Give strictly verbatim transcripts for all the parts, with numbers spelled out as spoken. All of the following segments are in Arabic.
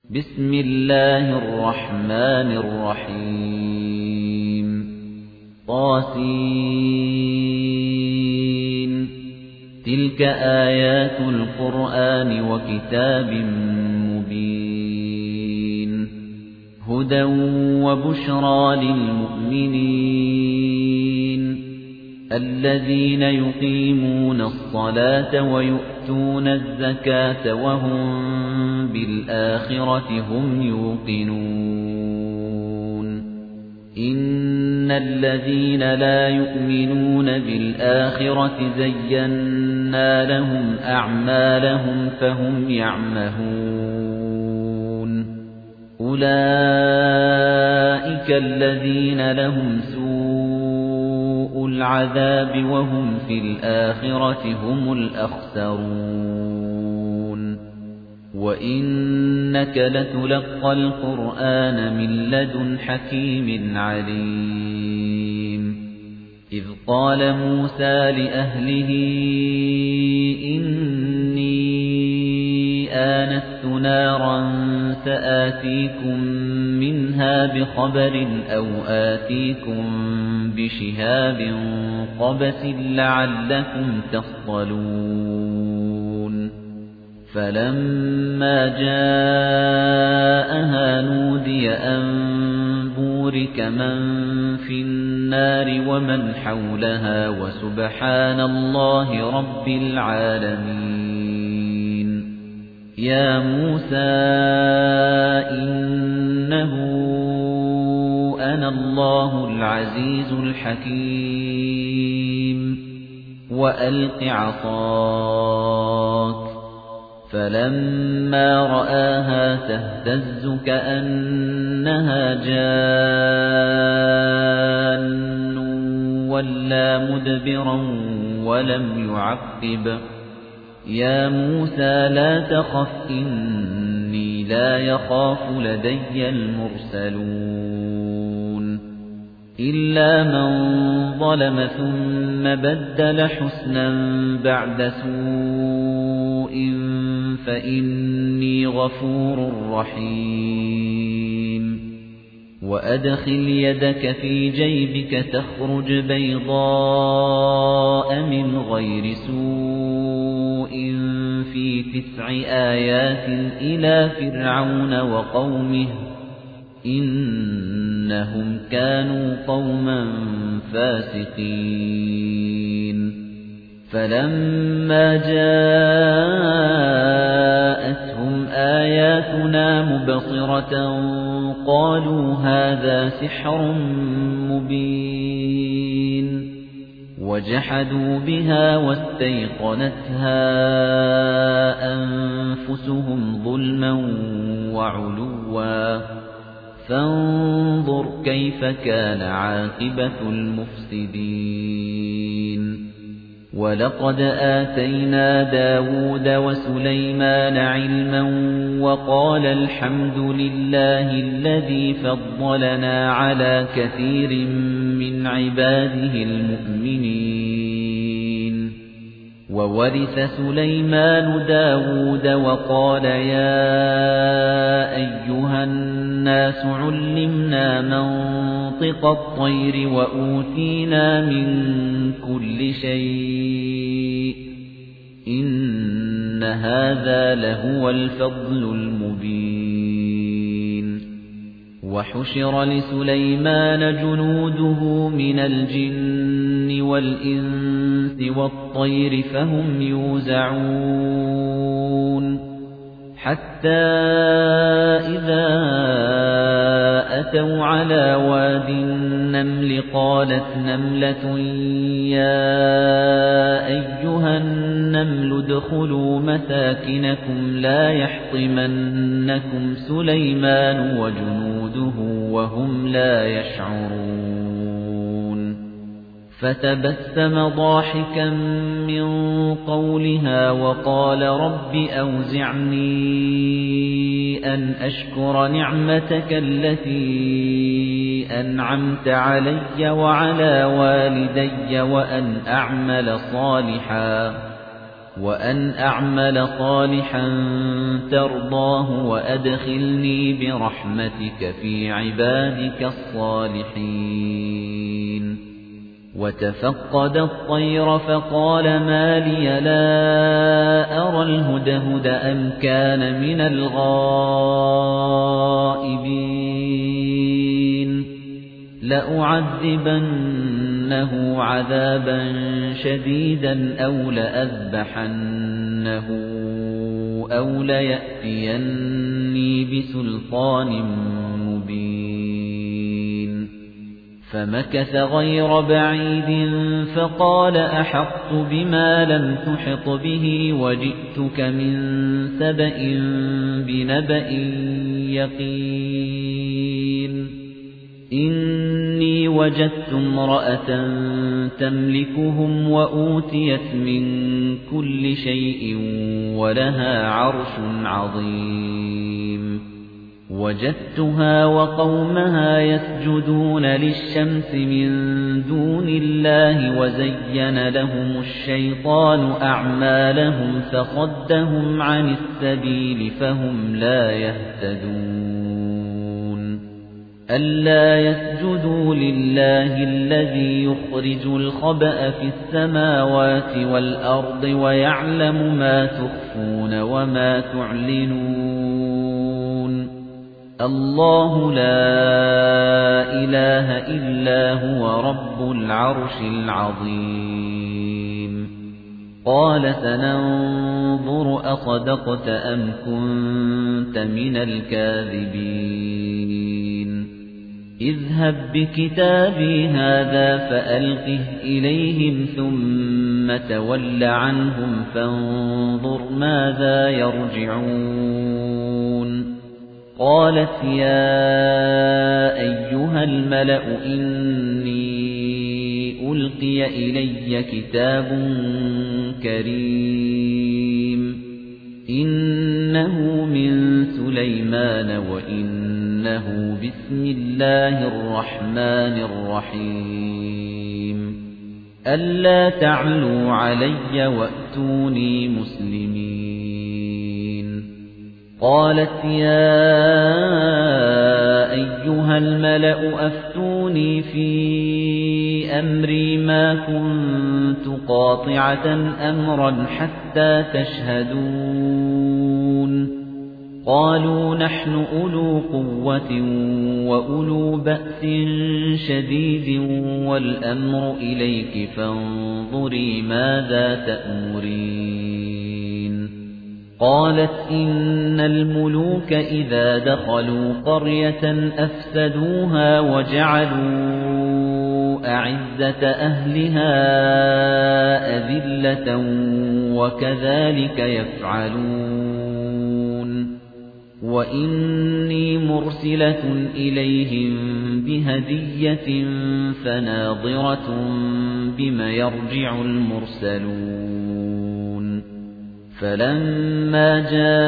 بسم الله الرحمن الرحيم طاسين تلك آيات القرآن وكتاب مبين هدى وبشرى للمؤمنين الذين يقيمون الصلاة ويؤتون الزكاة وهم بالآخرة هم يوقنون إن الذين لا يؤمنون بالآخرة زينا لهم أعمالهم فهم يعمهون أولئك الذين لهم سوء العذاب وهم في الآخرة هم الأخسرون وإنك لتلقى القرآن من لدن حكيم عليم إذ قال موسى لأهله إني آنست نارا سآتيكم منها بخبر أو آتيكم بشهاب قبس لعلكم تصطلون فلما جاءها نودي أن بورك من في النار ومن حولها وسبحان الله رب العالمين يا موسى إنه أنا الله العزيز الحكيم وألق عصاك فلما رآها تهتز كأنها جان ولا مدبرا ولم يعقب يا موسى لا تخف إني لا يخاف لدي المرسلون إلا من ظلم ثم بدل حسنا بعد سوء فإني غفور رحيم وأدخل يدك في جيبك تخرج بيضاء من غير سوء في تسع آيات إلى فرعون وقومه إنهم كانوا قوما فاسقين فلما جاءتهم آياتنا مبصرة قالوا هذا سحر مبين وجحدوا بها واستيقنتها أنفسهم ظلما وعلوا فانظر كيف كان عاقبة المفسدين وَلَقَدْ آتَيْنَا دَاوُودَ وَسُلَيْمَانَ عِلْمًا وَقَالَ الْحَمْدُ لِلَّهِ الَّذِي فَضَّلَنَا عَلَى كَثِيرٍ مِنْ عِبَادِهِ الْمُؤْمِنِينَ وَوَرِثَ سُلَيْمَانُ دَاوُودَ وَقَالَ يَا أَيُّهَا النَّاسُ عُلِّمْنَا مَنطِقَ الطَّيْرِ وَأُوتِينَا مِنْ كُلِّ شَيْءٍ إِنَّ هَذَا لَهُوَ الْفَضْلُ الْمُبِينُ وَحُشِرَ لِسُلَيْمَانَ جُنُودُهُ مِنَ الْجِنِّ وَالْإِنسِ وَالطَّيْرِ فَهُمْ يُوزَعُونَ حَتَّى إِذَا أَتَوْا عَلَى وَادِ النَّمْلِ قَالَتْ نَمْلَةٌ يَا أَيُّهَا النَّمْلُ ادْخُلُوا مَسَاكِنَكُمْ لَا يَحْطِمَنَّكُمْ سُلَيْمَانُ وَجُنُودُهُ وَهُمْ لَا يَشْعُرُونَ فَتَبَسَّمَ ضَاحِكًا مِنْ قَوْلِهَا وَقَالَ رَبِّ أَوْزِعْنِي أَنْ أَشْكُرَ نِعْمَتَكَ الَّتِي أَنْعَمْتَ عَلَيَّ وَعَلَى وَالِدَيَّ وَأَنْ أَعْمَلَ صَالِحًا وأن أعمل صالحا ترضاه وأدخلني برحمتك في عبادك الصالحين وتفقد الطير فقال ما لي لا أرى الهدهد أم كان من الغائبين لأعذبنه عذابا شديدا أو لأذبحنه أو ليأتيني بسلطان مبين فمكث غير بعيد فقال أحطت بما لم تحط به وجئتك من سبأ بنبأ يقين إني وجدت امرأة تملكهم وأوتيت من كل شيء ولها عرش عظيم وجدتها وقومها يسجدون للشمس من دون الله وزين لهم الشيطان أعمالهم فصدهم عن السبيل فهم لا يهتدون ألا يسجدوا لله الذي يخرج الخبأ في السماوات والأرض ويعلم ما تخفون وما تعلنون الله لا إله إلا هو رب العرش العظيم قال سننظر أصدقت أم كنت من الكاذبين اذهب بكتابي هذا فألقه إليهم ثم تول عنهم فانظر ماذا يرجعون قالت يا أيها الملأ إني ألقي إلي كتاب كريم إنه من سليمان وإنه بسم الله الرحمن الرحيم ألا تعلوا علي وأتوني مسلمين قالت يا أيها الملأ أفتوني في أمري ما كنت قاطعة أمرا حتى تشهدون قالوا نحن أولو قوة وأولو بأس شديد والأمر إليك فانظري ماذا تأمرين قالت إن الملوك إذا دخلوا قرية أفسدوها وجعلوا أعزة أهلها أذلة وكذلك يفعلون وإني مرسلة إليهم بهدية فناظرة بما يرجع المرسلون فلما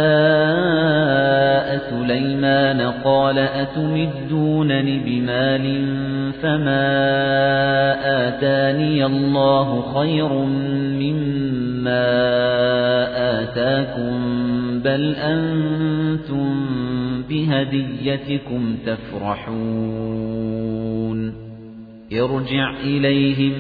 جاء سليمان قال أتمدونني بمال فما آتاني الله خير مما آتاكم بل أنتم بهديتكم تفرحون ارجع إليهم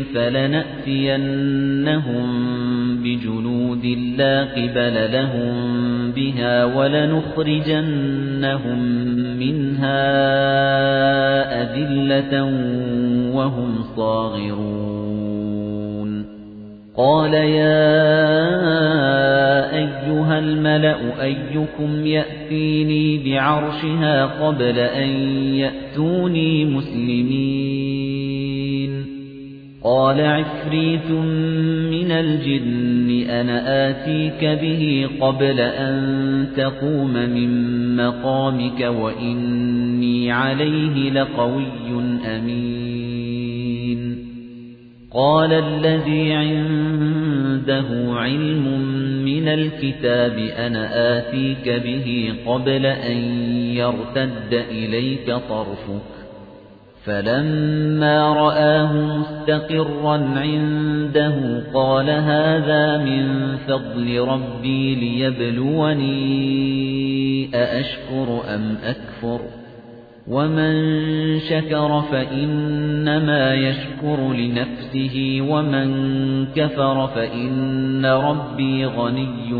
فلنأتينهم بجنود لا قبل لهم بها ولنخرجنهم منها أذلة وهم صاغرون قال يا أيها الملأ أيكم يأتيني بعرشها قبل أن يأتوني مسلمين قال عفريت من الجن أنا آتيك به قبل أن تقوم من مقامك وإني عليه لقوي أمين قال الذي عنده علم من الكتاب أنا آتيك به قبل أن يرتد إليك طرفك فَلَمَّا رَآهُ مُسْتَقِرًّا عِندَهُ قَالَ هَذَا مِن فَضْلِ رَبِّي لِيَبْلُوَنِي أَأَشْكُرُ أَمْ أَكْفُرُ وَمَن شَكَرَ فَإِنَّمَا يَشْكُرُ لِنَفْسِهِ وَمَن كَفَرَ فَإِنَّ رَبِّي غَنِيٌّ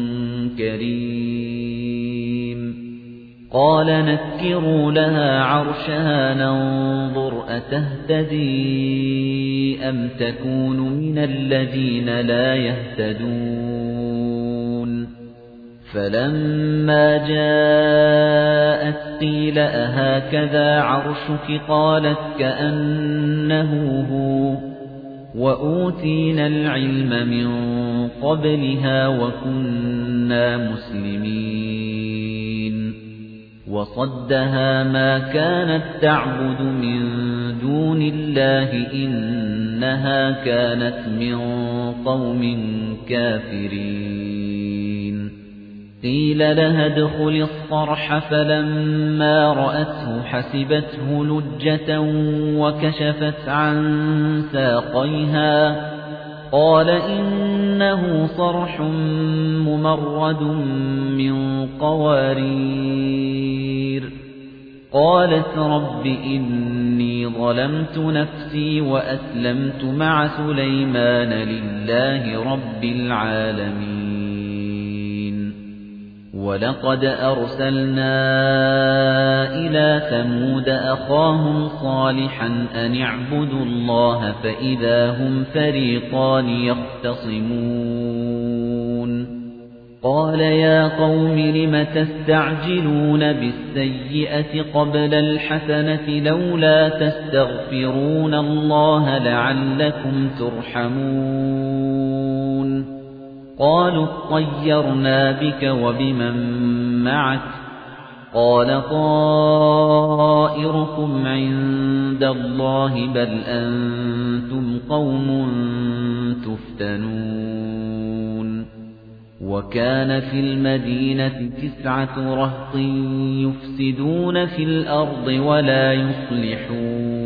كَرِيمٌ قَالَ نَكِّرُوا لَهَا عَرْشَهَا نَنظُرْ أَتَهْتَدِي أَمْ تَكُونُ مِنَ الَّذِينَ لَا يَهْتَدُونَ فَلَمَّا جَاءَتْ قِيلَ أَهَكَذَا عَرْشُكِ قَالَتْ كَأَنَّهُ هُوَ وَأُوتِينَا الْعِلْمَ مِنْ قَبْلِهَا وَكُنَّا مُسْلِمِينَ وَصَدَّهَا مَا كَانَتْ تَعْبُدُ مِن دُونِ اللَّهِ إِنَّهَا كَانَتْ مِن قَوْمٍ كَافِرِينَ قِيلَ لَهَا ادْخُلِي الصَّرْحَ فَلَمَّا رَأَتْهُ حَسِبَتْهُ لُجَّةً وَكَشَفَتْ عَن سَاقَيْهَا قَالَ إِنَّهُ صَرْحٌ مُمَرَّدٌ مِّن قَوَارِيرَ قَالَتْ رَبِّ إِنِّي ظَلَمْتُ نَفْسِي وَأَسْلَمْتُ مَعَ سُلَيْمَانَ لِلَّهِ رَبِّ الْعَالَمِينَ وَلَقَدْ أَرْسَلْنَا إِلَى ثَمُودَ أَخَاهُمْ صَالِحًا أَنِ اعْبُدُوا اللَّهَ فَإِذَا هُمْ فَرِيقَانِ يَخْتَصِمُونَ قَالَ يَا قَوْمِ لِمَ تَسْتَعْجِلُونَ بِالسَّيِّئَةِ قَبْلَ الْحَسَنَةِ لَوْلَا تَسْتَغْفِرُونَ اللَّهَ لَعَلَّكُمْ تُرْحَمُونَ قَالُوا اطَّيَّرْنَا بِكَ وَبِمَن مَّعَكَ قَالَ طَائِرُكُمْ عِندَ اللَّهِ بَلْ أَنتُمْ قَوْمٌ تُفْتَنُونَ وَكَانَ فِي الْمَدِينَةِ تِسْعَةُ رَهْطٍ يُفْسِدُونَ فِي الْأَرْضِ وَلَا يُصْلِحُونَ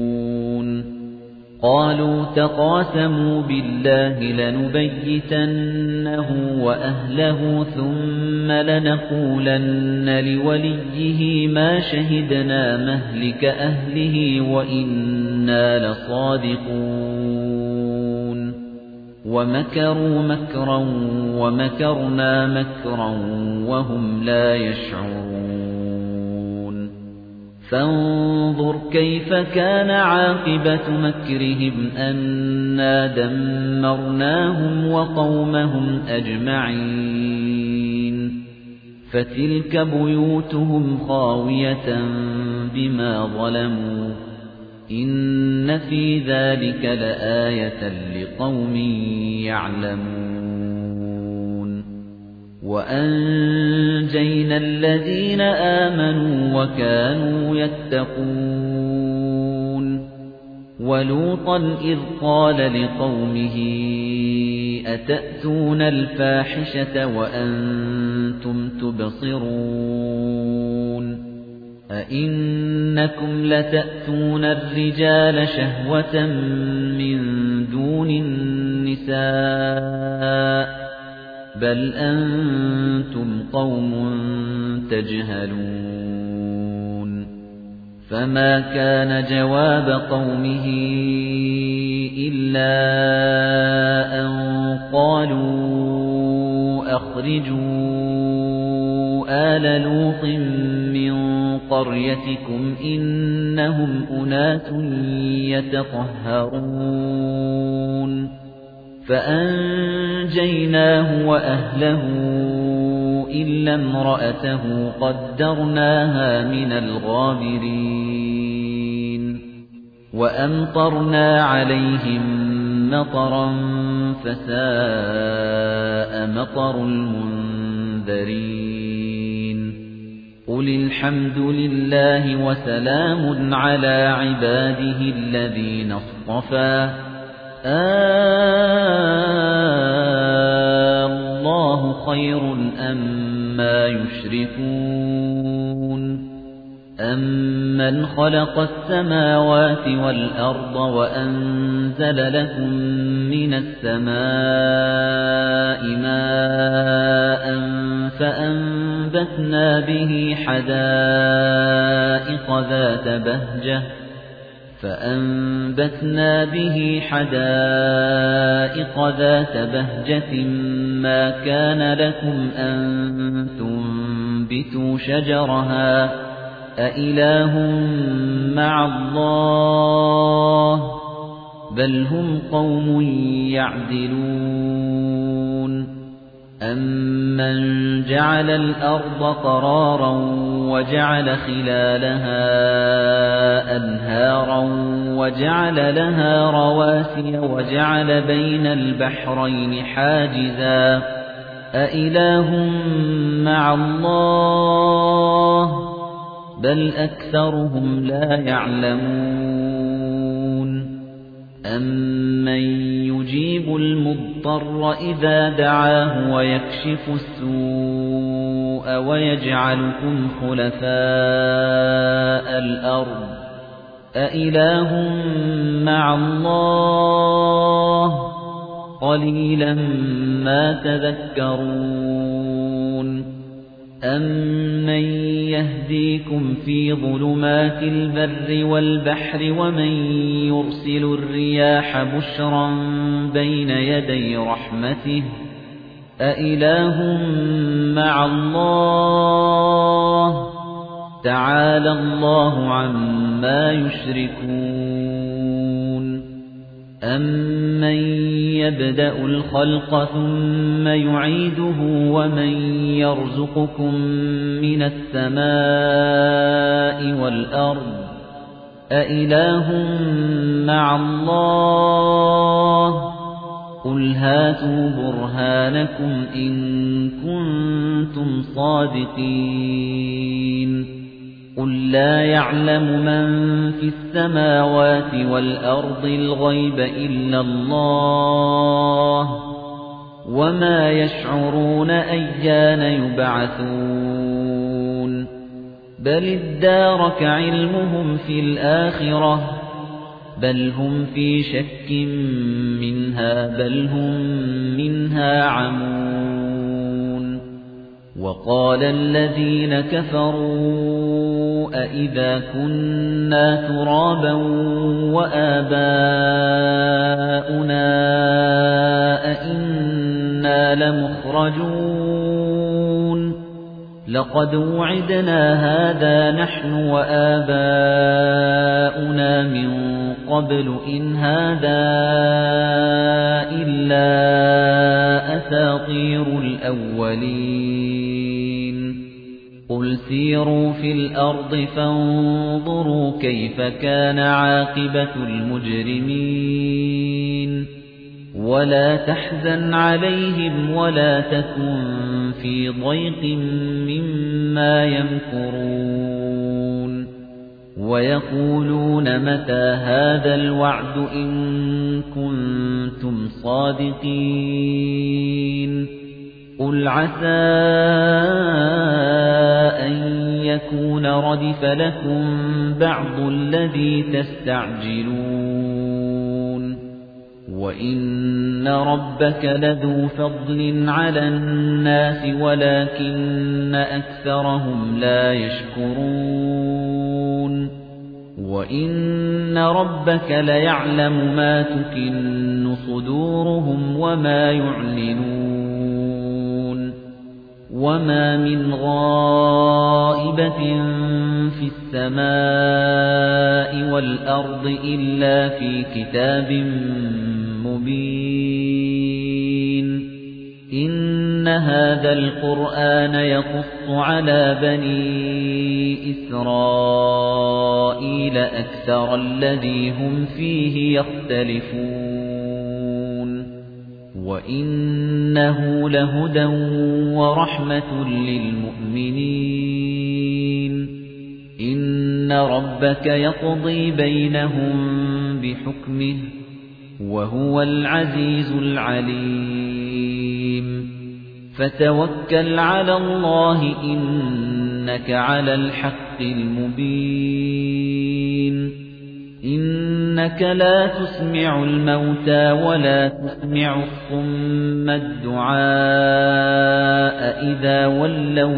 قَالُوا تَقَاسَمُوا بِاللَّهِ لَنُبَيِّتَنَّهُ وَأَهْلَهُ ثُمَّ لَنَقُولَنَّ لِوَلِيِّهِ مَا شَهِدْنَا مَهْلِكَ أَهْلِهِ وَإِنَّا لَصَادِقُونَ وَمَكَرُوا مَكْرًا وَمَكَرْنَا مَكْرًا وَهُمْ لَا يَشْعُرُونَ فَانظُرْ كَيْفَ كَانَ عَاقِبَةُ مَكْرِهِمْ أَنَّا دَمَّرْنَاهُمْ وَقَوْمَهُمْ أَجْمَعِينَ فَتِلْكَ بُيُوتُهُمْ خَاوِيَةً بِمَا ظَلَمُوا إِنَّ فِي ذَلِكَ لَآيَةً لِقَوْمٍ يَعْلَمُونَ وَأَنجَيْنَا الَّذِينَ آمَنُوا وَكَانُوا يَتَّقُونَ وَلُوطًا إِذْ قَالَ لِقَوْمِهِ أَتَأْتُونَ الْفَاحِشَةَ وَأَنْتُمْ تُبْصِرُونَ أَئِنَّكُمْ لَتَأْتُونَ الرِّجَالَ شَهْوَةً مِّن دُونِ النِّسَاءِ بَلْ أَنْتُمْ قَوْمٌ تَجْهَلُونَ فَمَا كَانَ جَوَابَ قَوْمِهِ إِلَّا أَنْ قَالُوا أَخْرِجُوا آلَ لُوطٍ مِّن قَرْيَتِكُمْ إِنَّهُمْ أُنَاسٌ يَتَطَهَّرُونَ فَأَنجَيْنَاهُ وَأَهْلَهُ إِلَّا امْرَأَتَهُ قَدَّرْنَاهَا مِنَ الْغَابِرِينَ وَأَمْطَرْنَا عَلَيْهِم مَّطَرًا فَسَاءَ مَطَرُ الْمُنذَرِينَ قُلِ الْحَمْدُ لِلَّهِ وَسَلَامٌ عَلَى عِبَادِهِ الَّذِينَ اصْطَفَى اللَّهُ خَيْرٌ أَمَّا يُشْرِكُونَ أَمَّنْ خَلَقَ السَّمَاوَاتِ وَالْأَرْضَ وَأَنزَلَ لَكُم مِّنَ السَّمَاءِ مَاءً فَأَنبَتْنَا بِهِ حَدَائِقَ ذَاتَ بَهْجَةٍ فَأَنبَتْنَا بِهِ حَدَائِقَ ذَاتَ بَهْجَةٍ مَا كَانَ لَكُمْ أَن تُنبِتُوا شَجَرَهَا أَإِلَٰهٌ مَّعَ اللَّهِ بَلْ هُمْ قَوْمٌ يَعْدِلُونَ أَمَّنْ جَعَلَ الْأَرْضَ قَرَارًا وَجَعَلَ خِلَالَهَا أَنْهَارًا وَجَعَلَ لَهَا رَوَاسِيَ وَجَعَلَ بَيْنَ الْبَحْرَيْنِ حَاجِزًا أَإِلَٰهٌ مَّعَ اللَّهِ بَلْ أَكْثَرُهُمْ لَا يَعْلَمُونَ أَمَّن يُجِيبُ الْمُضْطَرَّ إِذَا دَعَاهُ وَيَكْشِفُ السُّوءَ وَيَجْعَلُكُمْ خُلَفَاءَ الْأَرْضِ أَإِلَٰهٌ مَّعَ اللَّهِ قَلِيلًا مَّا تَذَكَّرُونَ أَمَّن يَهْدِيكُمْ فِي ظُلُمَاتِ الْبَرِّ وَالْبَحْرِ وَمَن يُرْسِلُ الرِّيَاحَ بُشْرًا بَيْنَ يَدَيْ رَحْمَتِهِ أَإِلَٰهٌ مَّعَ اللَّهِ تَعَالَى اللَّهُ عَمَّا يُشْرِكُونَ أَمَّن يَبْدَأُ الْخَلْقَ ثُمَّ يُعِيدُهُ وَمَن يَرْزُقُكُم مِّنَ السَّمَاءِ وَالْأَرْضِ أَإِلَٰهٌ مَّعَ اللَّهِ قُلْ هَاتُوا بُرْهَانَكُمْ إِن كُنتُمْ صَادِقِينَ قُل لَّا يَعْلَمُ مَن فِي السَّمَاوَاتِ وَالْأَرْضِ الْغَيْبَ إِلَّا اللَّهُ وَمَا يَشْعُرُونَ أَيَّانَ يُبْعَثُونَ بَلِ ادَّارَكَ عِلْمُهُمْ فِي الْآخِرَةِ بَلْ هُمْ فِي شَكٍّ مِّنْهَا بَلْ هُمْ مِنْهَا عَمُونَ وَقَالَ الَّذِينَ كَفَرُوا أَإِذَا كُنَّا تُرَابًا وَآبَاؤُنَا أَإِنَّا لَمُخْرَجُونَ لَقَدْ وُعِدْنَا هَذَا نَحْنُ وَآبَاؤُنَا مِن قَبْلُ إِنْ هَذَا إِلَّا أَسَاطِيرُ الْأَوَّلِينَ قُلْ سِيرُوا فِي الْأَرْضِ فَانظُرُوا كَيْفَ كَانَ عَاقِبَةُ الْمُجْرِمِينَ وَلَا تَحْزَنْ عَلَيْهِمْ وَلَا تَكُنْ فِي ضَيْقٍ مِّمَّا يَمْكُرُونَ وَيَقُولُونَ مَتَى هَذَا الْوَعْدُ إِن كُنتُمْ صَادِقِينَ قُلْ عَسَىٰ أَن يَكُونَ رَدِفَ لَكُم بَعْضُ الَّذِي تَسْتَعْجِلُونَ وَإِنَّ رَبَّكَ لَذُو فَضْلٍ عَلَى النَّاسِ وَلَكِنَّ أَكْثَرَهُمْ لَا يَشْكُرُونَ وَإِنَّ رَبَّكَ لَيَعْلَمُ مَا تُكِنُّ صُدُورُهُمْ وَمَا يُعْلِنُونَ وَمَا مِنْ غَائِبَةٍ فِي السَّمَاءِ وَالْأَرْضِ إِلَّا فِي كِتَابٍ مُبِينٍ إِنَّ هَذَا الْقُرْآنَ يَقُصُّ عَلَى بَنِي إِسْرَائِيلَ أَكْثَرَ الَّذِي هُمْ فِيهِ يَخْتَلِفُونَ وَإِنَّهُ لَهُدًى وَرَحْمَةٌ لِّلْمُؤْمِنِينَ إِنَّ رَبَّكَ يَقْضِي بَيْنَهُم بِحُكْمِهِ وَهُوَ الْعَزِيزُ الْعَلِيمُ فَتَوَكَّلْ عَلَى اللَّهِ إِنَّكَ إِنَّكَ عَلَى الْحَقِّ الْمُبِينِ إِنَّكَ لَا تُسْمِعُ الْمَوْتَى وَلَا تُسْمِعُ الصُّمَّ الدُّعَاءَ إِذَا وَلَّوْا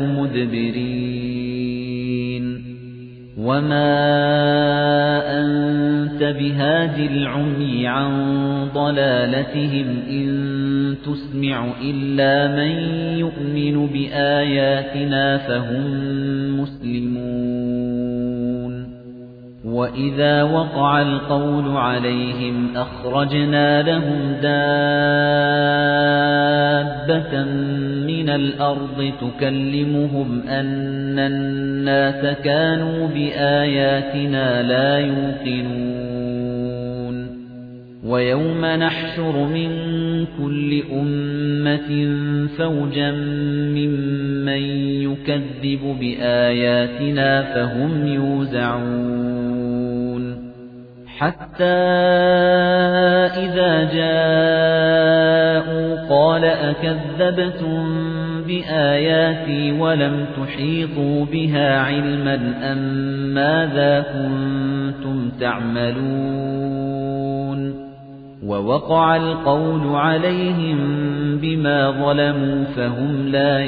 مُدْبِرِينَ وَمَا أَنْتَ بِهَادِ الْعُمْيِ عَنْ ضَلَالَتِهِمْ إِن تُسْمِعُ إِلَّا مَن يُؤْمِنُ بِآيَاتِنَا فَهُمْ مُسْلِمُونَ وَإِذَا وَقَعَ الْقَوْلُ عَلَيْهِمْ أَخْرَجْنَا لَهُمْ دَابَّةً مِنَ الْأَرْضِ تُكَلِّمُهُمْ أَنَّ النَّاسَ كَانُوا بِآيَاتِنَا لَا يُوقِنُونَ وَيَوْمَ نَحْشُرُ مِنْ كُلِّ أُمَّةٍ فَوْجًا مِّمَّن يُكَذِّبُ بِآيَاتِنَا فَهُمْ يُوزَعُونَ حَتَّى إِذَا جَاءُوا قَالَ أَكَذَّبْتُم بِآيَاتِي وَلَمْ تُحِيطُوا بِهَا عِلْمًا أَمْ مَاذَا كُنتُمْ تَعْمَلُونَ وَوَقَعَ الْقَوْلُ عَلَيْهِمْ بِمَا ظَلَمُوا فَهُمْ لَا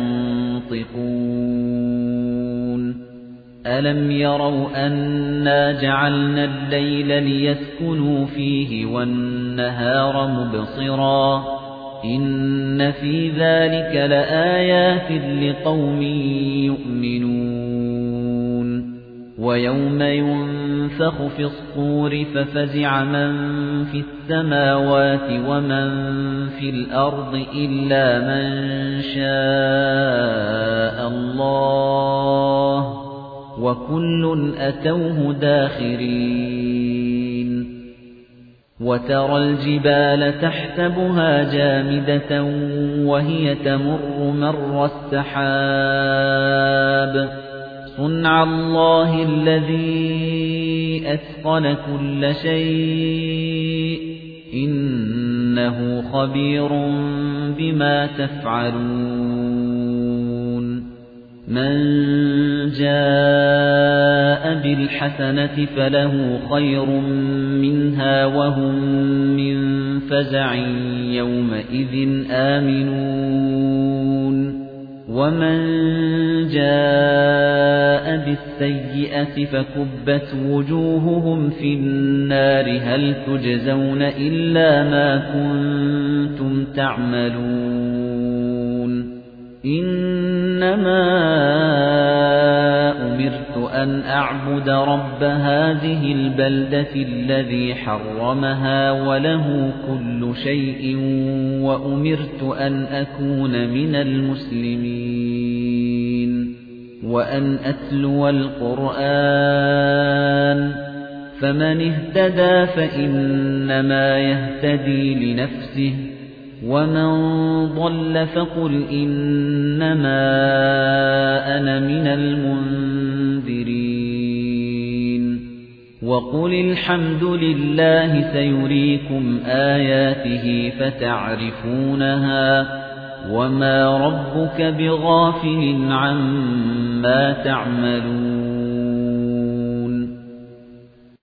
يَنطِقُونَ أَلَمْ يَرَوْا أَنَّا جَعَلْنَا اللَّيْلَ لِيَسْكُنُوا فِيهِ وَالنَّهَارَ مُبْصِرًا إِنَّ فِي ذَلِكَ لَآيَاتٍ لِقَوْمٍ يُؤْمِنُونَ وَيَوْمَ يُنفَخُ فِي الصُّورِ فَفَزِعَ مَن فِي السَّمَاوَاتِ وَمَن فِي الْأَرْضِ إِلَّا مَن شَاءَ اللَّهُ وَكُلٌّ أَتَوْهُ دَاخِرِينَ وَتَرَى الْجِبَالَ تَحْسَبُهَا جَامِدَةً وَهِيَ تَمُرُّ مَرَّ السَّحَابِ صُنْعَ اللَّهِ الَّذِي أَتْقَنَ كُلَّ شَيْءٍ إِنَّهُ خَبِيرٌ بِمَا تَفْعَلُونَ مَنْ جَاءَ بِالْحَسَنَةِ فَلَهُ خَيْرٌ مِنْهَا وَهُمْ مِنْ فَزَعٍ يَوْمَئِذٍ آمِنُونَ وَمَنْ جَاءَ بِالسَّيِّئَةِ فَكُبَّتْ وُجُوهُهُمْ فِي النَّارِ هَلْ تُجْزَوْنَ إِلَّا مَا كُنتُمْ تَعْمَلُونَ إِنَّمَا أُمِرْتُ أَنْ أَعْبُدَ رَبَّ هَذِهِ الْبَلْدَةِ الَّذِي حَرَّمَهَا وَلَهُ كُلُّ شَيْءٍ وَأُمِرْتُ أَنْ أَكُونَ مِنَ الْمُسْلِمِينَ وَأَنْ أَتْلُوَ الْقُرْآنَ فَمَنِ اهْتَدَى فَإِنَّمَا يَهْتَدِي لِنَفْسِهِ وَمَنْ ضَلَّ فَقُلْ إِنَّمَا أَنَا مِنَ الْمُنذِرِينَ وَقُلِ الْحَمْدُ لِلَّهِ سَيُرِيكُمْ آيَاتِهِ فَتَعْرِفُونَهَا وَمَا رَبُّكَ بِغَافِلٍ عَمَّا تَعْمَلُونَ